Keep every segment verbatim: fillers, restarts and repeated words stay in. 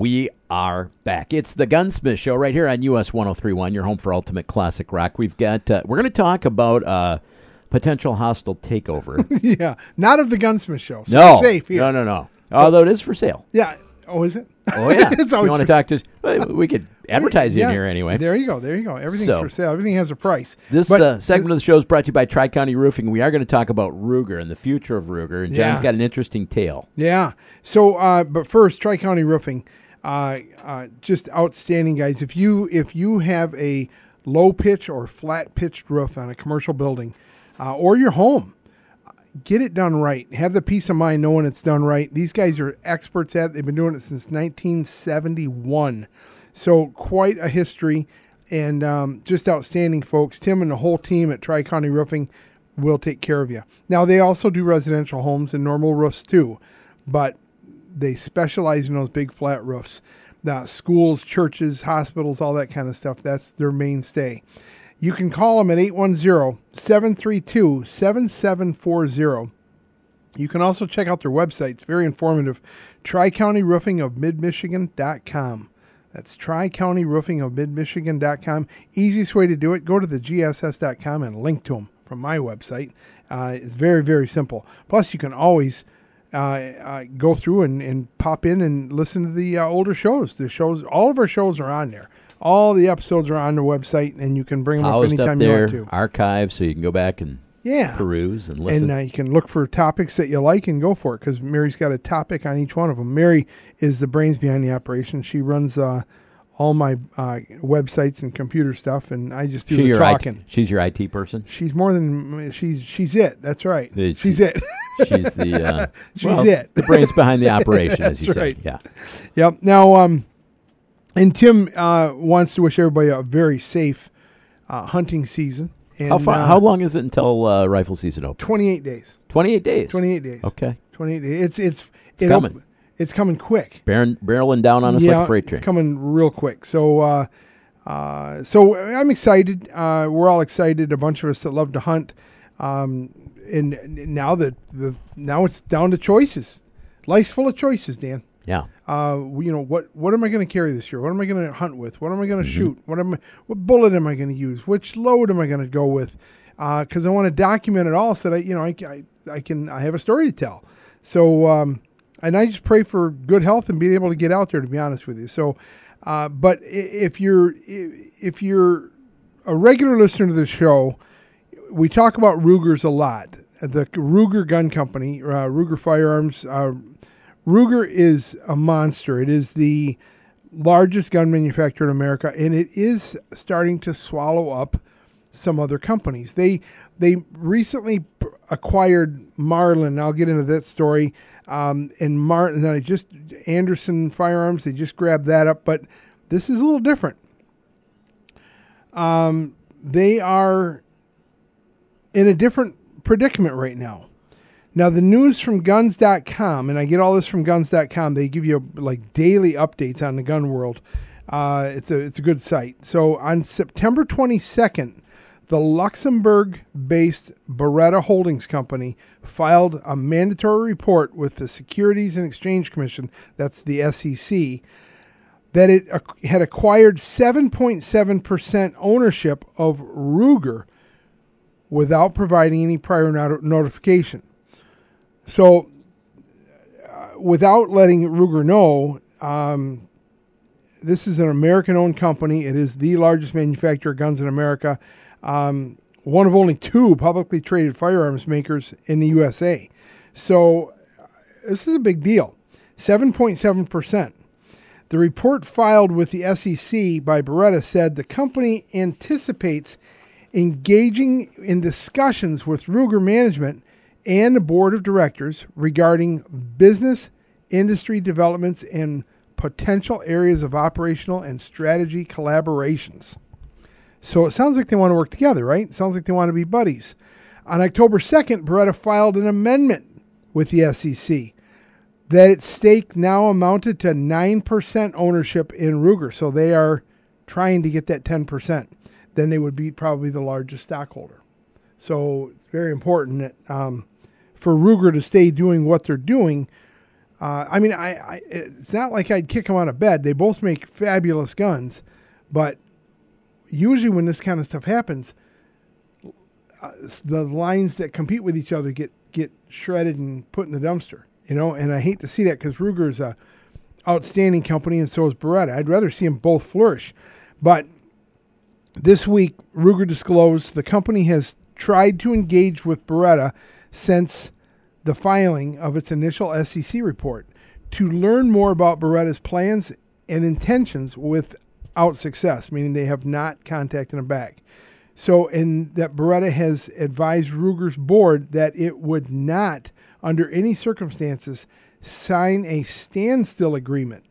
We are back. It's the Gunsmith Show right here on U S one oh three point one, your home for ultimate classic rock. We've got, uh, we're going to talk about uh, potential hostile takeover. Yeah, not of the Gunsmith Show. So no, we're safe here. no, no, no. Although it is for sale. Yeah. Oh, is it? Oh, yeah. It's If you always want to for talk to us, we could advertise you yeah, in here anyway. There you go. There you go. Everything's So, for sale. Everything has a price. This But uh, segment of the show is brought to you by Tri-County Roofing. We are going to talk about Ruger and the future of Ruger. And John's Yeah. got an interesting tale. Yeah. So, uh, but first, Tri-County Roofing, uh, uh, just outstanding, guys. If you if you have a low pitch or flat pitched roof on a commercial building, uh, or your home, get it done right. Have the peace of mind knowing it's done right. These guys are experts at it. They've been doing it since nineteen seventy-one. So quite a history, and um, just outstanding folks. Tim and the whole team at Tri-County Roofing will take care of you. Now, they also do residential homes and normal roofs too, but they specialize in those big flat roofs. The schools, churches, hospitals, all that kind of stuff, that's their mainstay. You can call them at eight one zero, seven three two, seven seven four zero. You can also check out their website. It's very informative. tri county roofing of mid michigan dot com. That's tri county roofing of mid michigan dot com. Easiest way to do it, go to the G S S dot com and link to them from my website. Uh, it's very, very simple. Plus, you can always uh, uh, go through and, and pop in and listen to the uh, older shows. The shows, all of our shows are on there. All the episodes are on the website, and you can bring them Housed up anytime up there, you want to. archived, so you can go back and Yeah. peruse and listen. And uh, you can look for topics that you like and go for it, because Mary's got a topic on each one of them. Mary is the brains behind the operation. She runs uh, all my uh, websites and computer stuff, and I just do She the your talking. I T, she's your I T person? She's more than she's she's it. That's right. The- she's she- it. She's the uh, She's well, it. the brains behind the operation, as you That's right. say. Yeah. Yep. Now, um, and Tim uh, wants to wish everybody a very safe uh, hunting season. And, How far? uh, how long is it until uh, rifle season opens? twenty-eight days. Twenty-eight days. twenty-eight days. Okay. twenty-eight days. It's it's It's it coming. op- it's coming quick. Barren, barreling down on us yeah, like a freight train. it's coming real quick. So, uh, uh, so I'm excited. Uh, we're all excited. A bunch of us that love to hunt. Um, and now that the now it's down to choices. Life's full of choices, Dan. Yeah. Uh, you know what? What am I going to carry this year? What am I going to hunt with? What am I going to Mhm. shoot? What am I, What bullet am I going to use? Which load am I going to go with? Because I want to document it all, so that you know I, I, I can I have a story to tell. So um, and I just pray for good health and being able to get out there. To be honest with you, so uh, but i- if you're if you're a regular listener to the show, we talk about Rugers a lot. The Ruger Gun Company, uh, Ruger Firearms. Uh, Ruger is a monster. It is the largest gun manufacturer in America, and it is starting to swallow up some other companies. They they recently p- acquired Marlin. I'll get into that story. Um, and Marlin, I just Anderson Firearms. They just grabbed that up, but this is a little different. Um, they are in a different predicament right now. Now, the news from guns dot com, and I get all this from guns dot com. They give you like daily updates on the gun world. Uh, it's a it's a good site. So on September twenty-second, the Luxembourg-based Beretta Holdings Company filed a mandatory report with the Securities and Exchange Commission, that's the S E C, that it ac- had acquired seven point seven percent ownership of Ruger without providing any prior not- notification. So, uh, without letting Ruger know, um, this is an American-owned company. It is the largest manufacturer of guns in America, um, one of only two publicly traded firearms makers in the U S A. So, uh, this is a big deal. seven point seven percent. The report filed with the S E C by Beretta said the company anticipates engaging in discussions with Ruger management and the board of directors regarding business, industry developments, and potential areas of operational and strategy collaborations. So it sounds like they want to work together, right? It sounds like they want to be buddies. On October second, Beretta filed an amendment with the S E C that its stake now amounted to nine percent ownership in Ruger. So they are trying to get that ten percent. Then they would be probably the largest stockholder. So it's very important that um, for Ruger to stay doing what they're doing, Uh, I mean, I, I it's not like I'd kick them out of bed. They both make fabulous guns, but usually when this kind of stuff happens, uh, the lines that compete with each other get get shredded and put in the dumpster. You know, and I hate to see that because Ruger's a outstanding company, and so is Beretta. I'd rather see them both flourish. But this week, Ruger disclosed the company has tried to engage with Beretta since the filing of its initial S E C report to learn more about Beretta's plans and intentions without success, meaning they have not contacted them back. So, and that Beretta has advised Ruger's board that it would not, under any circumstances, sign a standstill agreement.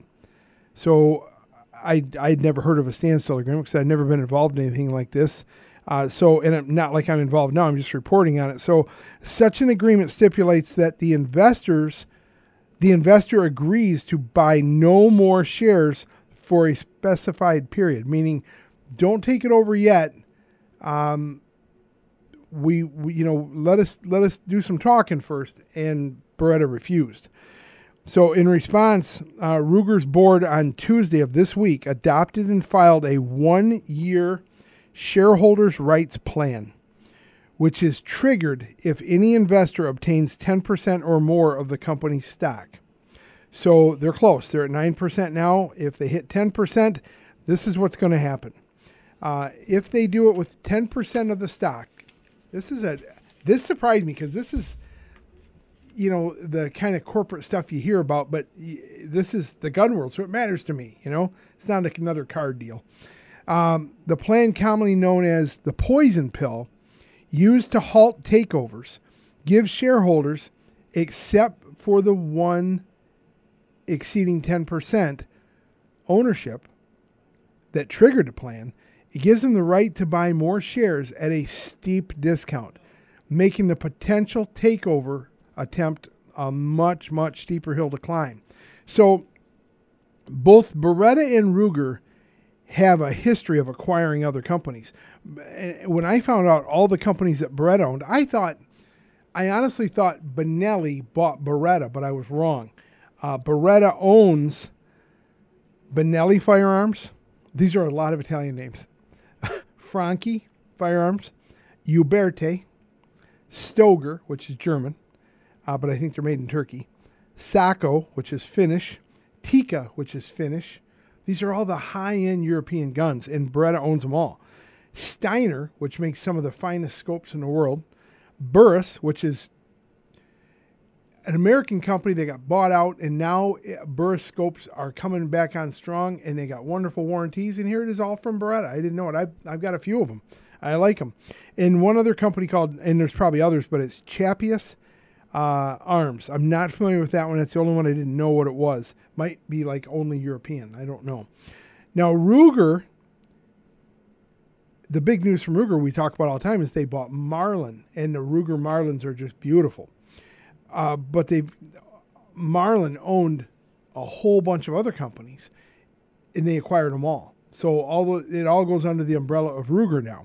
So I, I'd never heard of a standstill agreement because I'd never been involved in anything like this. Uh, so, and I'm not like I'm involved now, I'm just reporting on it. So such an agreement stipulates that the investors, the investor agrees to buy no more shares for a specified period, meaning don't take it over yet. Um, we, we, you know, let us, let us do some talking first. And Beretta refused. So in response, uh, Ruger's board on Tuesday of this week adopted and filed a one-year shareholders' rights plan, which is triggered if any investor obtains ten percent or more of the company's stock. So they're close. They're at nine percent now. If they hit ten percent, this is what's going to happen. Uh, if they do it with ten percent of the stock, this is a, this surprised me because this is, you know, the kind of corporate stuff you hear about, but this is the gun world, so it matters to me, you know? It's not like another card deal. Um, the plan, commonly known as the poison pill, used to halt takeovers, gives shareholders, except for the one exceeding ten percent ownership that triggered the plan, it gives them the right to buy more shares at a steep discount, making the potential takeover attempt a much, much steeper hill to climb. So both Beretta and Ruger have a history of acquiring other companies. When I found out all the companies that Beretta owned, I thought, I honestly thought Benelli bought Beretta, but I was wrong. Uh, Beretta owns Benelli Firearms. These are a lot of Italian names. Franchi Firearms, Uberte, Stoger, which is German, uh, but I think they're made in Turkey, Sacco, which is Finnish, Tika, which is Finnish. These are all the high-end European guns, and Beretta owns them all. Steiner, which makes some of the finest scopes in the world. Burris, which is an American company that got bought out, and now Burris scopes are coming back on strong, and they got wonderful warranties, and here it is all from Beretta. I didn't know it. I've, I've got a few of them. I like them. And one other company called, and there's probably others, but it's Chapius uh, Arms. I'm not familiar with that one. That's the only one I didn't know what it was. Might be like only European. I don't know. Now, Ruger, the big news from Ruger we talk about all the time is they bought Marlin, and the Ruger Marlins are just beautiful. Uh, but they've Marlin owned a whole bunch of other companies, and they acquired them all. So all it all goes under the umbrella of Ruger now.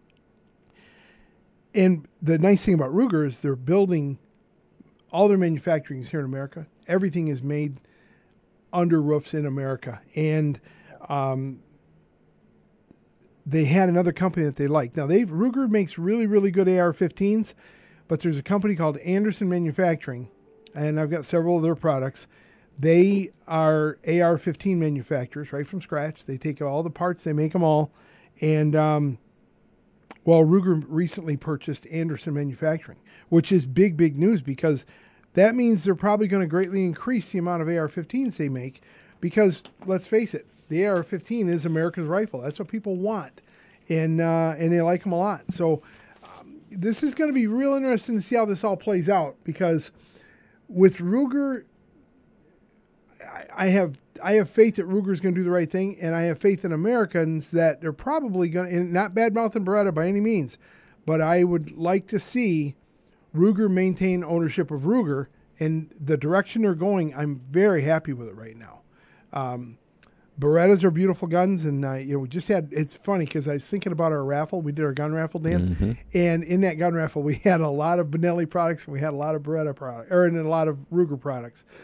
And the nice thing about Ruger is they're building all their manufacturing is here in America. Everything is made under roofs in America, and um, they had another company that they liked. Now they Ruger makes really really good A R fifteens. But there's a company called Anderson Manufacturing, and I've got several of their products. They are A R fifteen manufacturers right from scratch. They take all the parts, they make them all. And, um, well, Ruger recently purchased Anderson Manufacturing, which is big, big news because that means they're probably going to greatly increase the amount of A R fifteens they make because, let's face it, the A R fifteen is America's rifle. That's what people want, and uh, and they like them a lot. So this is going to be real interesting to see how this all plays out because with Ruger, I, I have I have faith that Ruger is going to do the right thing, and I have faith in Americans that they're probably going to, and not bad-mouthing Beretta by any means, but I would like to see Ruger maintain ownership of Ruger, and the direction they're going, I'm very happy with it right now. Um, Berettas are beautiful guns, and uh, you know we just had. It's funny because I was thinking about our raffle. We did our gun raffle, Dan, mm-hmm. and in that gun raffle we had a lot of Benelli products, and we had a lot of Beretta products, or and a lot of Ruger products.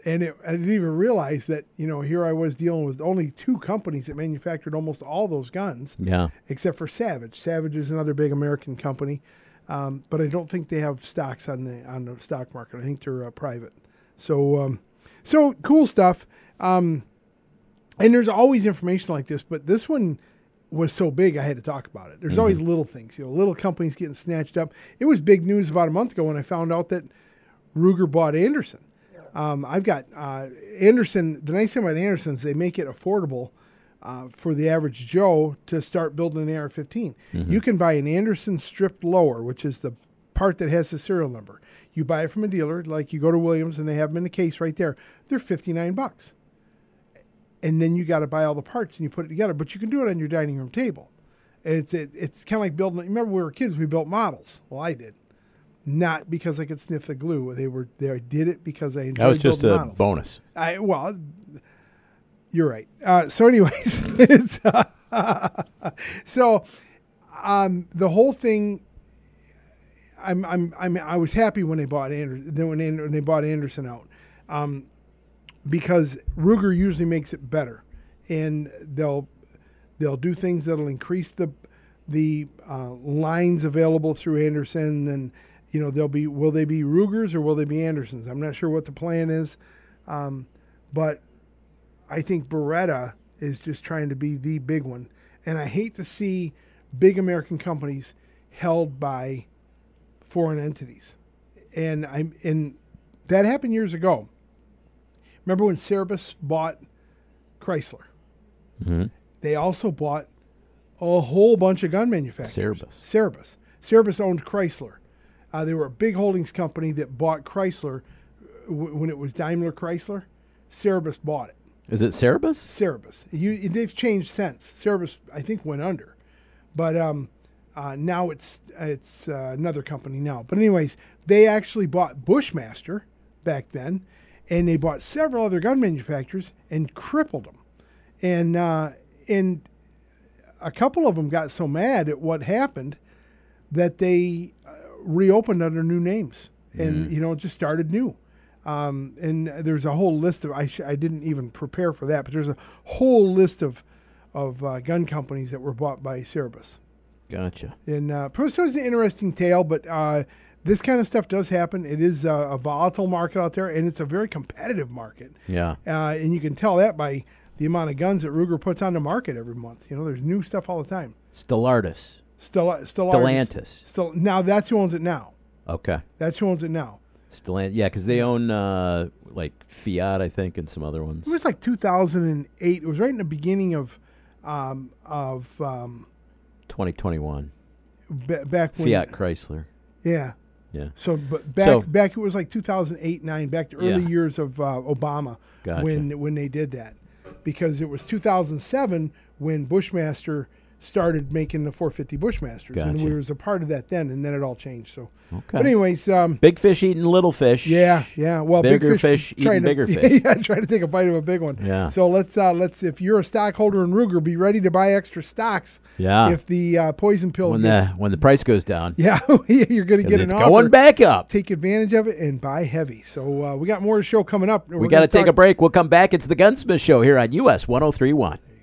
And it, I didn't even realize that, you know, here I was dealing with only two companies that manufactured almost all those guns, Yeah. except for Savage. Savage is another big American company, um, but I don't think they have stocks on the on the stock market. I think they're uh, private. So, um, so cool stuff. Um, and there's always information like this, but this one was so big I had to talk about it. There's mm-hmm. always little things, you know, little companies getting snatched up. It was big news about a month ago when I found out that Ruger bought Anderson. Um, I've got uh, Anderson. The nice thing about Anderson is they make it affordable uh, for the average Joe to start building an A R fifteen. Mm-hmm. You can buy an Anderson stripped lower, which is the part that has the serial number. You buy it from a dealer, like you go to Williams and they have them in the case right there. They're fifty-nine bucks. And then you got to buy all the parts and you put it together. But you can do it on your dining room table. And it's it, it's kind of like building. Remember, when we were kids, we built models. Well, I did. Not because I could sniff the glue. They were there. I did it because I enjoyed That was just a models. bonus. I well, you're right. Uh, so, anyways, it's, uh, so um, the whole thing. I'm I'm I'm I was happy when they bought Anderson. When they, when they bought Anderson out, um, because Ruger usually makes it better, and they'll they'll do things that'll increase the the uh, lines available through Anderson and. You know, they'll be, will they be Rugers or will they be Andersons? I'm not sure what the plan is. Um, but I think Beretta is just trying to be the big one. And I hate to see big American companies held by foreign entities. And I'm and that happened years ago. Remember when Cerebus bought Chrysler? Mm-hmm. They also bought a whole bunch of gun manufacturers. Cerebus. Cerebus. Cerebus owned Chrysler. Uh, they were a big holdings company that bought Chrysler w- when it was Daimler Chrysler. Cerebus bought it. Is it Cerebus? Cerebus. You, they've changed since. Cerebus, I think, went under. But um, uh, now it's it's uh, another company now. But anyways, they actually bought Bushmaster back then, and they bought several other gun manufacturers and crippled them. And, uh, and a couple of them got so mad at what happened that they reopened under new names and, mm. you know, just started new. Um, and there's a whole list of, I, sh- I didn't even prepare for that, but there's a whole list of, of uh, gun companies that were bought by Cerebus. Gotcha. And uh, so it's an interesting tale, but uh, this kind of stuff does happen. It is a, a volatile market out there, and it's a very competitive market. Yeah. Uh, and you can tell that by the amount of guns that Ruger puts on the market every month. You know, there's new stuff all the time. Stellartis. Stella, Stellartis. Stellantis. Still, now that's who owns it now. Okay. That's who owns it now. Stellantis. Yeah, because they own uh, like Fiat, I think, and some other ones. It was like two thousand eight. It was right in the beginning of um, of um, twenty twenty-one. B- back when Fiat Chrysler. Yeah. Yeah. So, but back So, back it was like two thousand eight, nine, back to early Yeah. years of uh, Obama Gotcha. when when they did that, because it was two thousand seven when Bushmaster started making the four fifty Bushmasters, and Gotcha. we was a part of that then, and then it all changed. So, Okay. but anyways, um, Big fish eating little fish. yeah, yeah. Well, Bigger big fish eating trying to, bigger fish. Yeah, trying to take a bite of a big one. Yeah. So let's uh, let's if you're a stockholder in Ruger, be ready to buy extra stocks. Yeah. If the uh, poison pill When gets, the when the price goes down. yeah, you're going to get it's an going offer. back up. Take advantage of it and buy heavy. So uh, we got more of the show coming up. We got to take a break. We'll come back. It's the Gunsmith Show here on U S one oh three point one.